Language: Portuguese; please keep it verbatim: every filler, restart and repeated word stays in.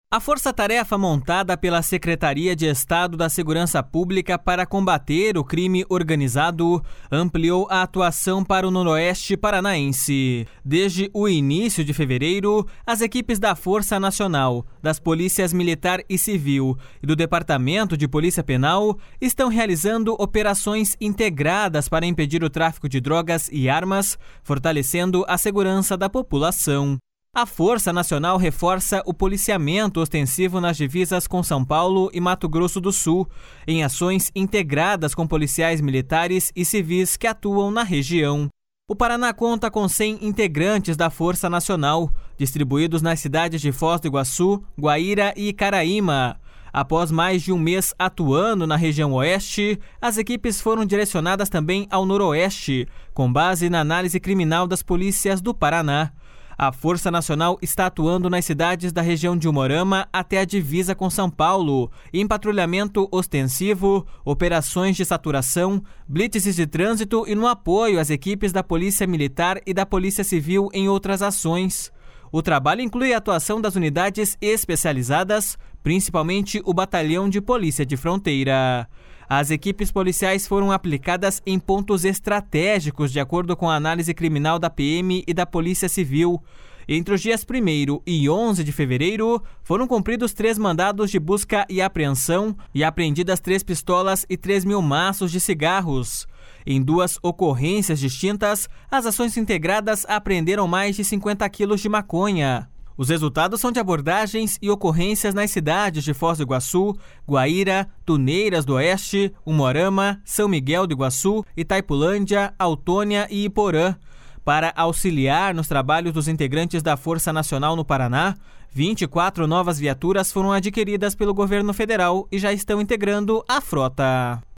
A força-tarefa montada pela Secretaria de Estado da Segurança Pública para combater o crime organizado ampliou a atuação para o Noroeste Paranaense. Desde o início de fevereiro, as equipes da Força Nacional, das Polícias Militar e Civil e do Departamento de Polícia Penal estão realizando operações integradas para impedir o tráfico de drogas e armas, fortalecendo a segurança da população. A Força Nacional reforça o policiamento ostensivo nas divisas com São Paulo e Mato Grosso do Sul, em ações integradas com policiais militares e civis que atuam na região. O Paraná conta com cem integrantes da Força Nacional, distribuídos nas cidades de Foz do Iguaçu, Guaíra e Caraíma. Após mais de um mês atuando na região oeste, as equipes foram direcionadas também ao noroeste, com base na análise criminal das polícias do Paraná. A Força Nacional está atuando nas cidades da região de Umuarama até a divisa com São Paulo, em patrulhamento ostensivo, operações de saturação, blitzes de trânsito e no apoio às equipes da Polícia Militar e da Polícia Civil em outras ações. O trabalho inclui a atuação das unidades especializadas, principalmente o Batalhão de Polícia de Fronteira. As equipes policiais foram aplicadas em pontos estratégicos de acordo com a análise criminal da P M e da Polícia Civil. Entre os dias primeiro e onze de fevereiro, foram cumpridos três mandados de busca e apreensão e apreendidas três pistolas e três mil maços de cigarros. Em duas ocorrências distintas, as ações integradas apreenderam mais de cinquenta quilos de maconha. Os resultados são de abordagens e ocorrências nas cidades de Foz do Iguaçu, Guaíra, Tuneiras do Oeste, Umuarama, São Miguel do Iguaçu, Itaipulândia, Autônia e Iporã. Para auxiliar nos trabalhos dos integrantes da Força Nacional no Paraná, vinte e quatro novas viaturas foram adquiridas pelo governo federal e já estão integrando a frota.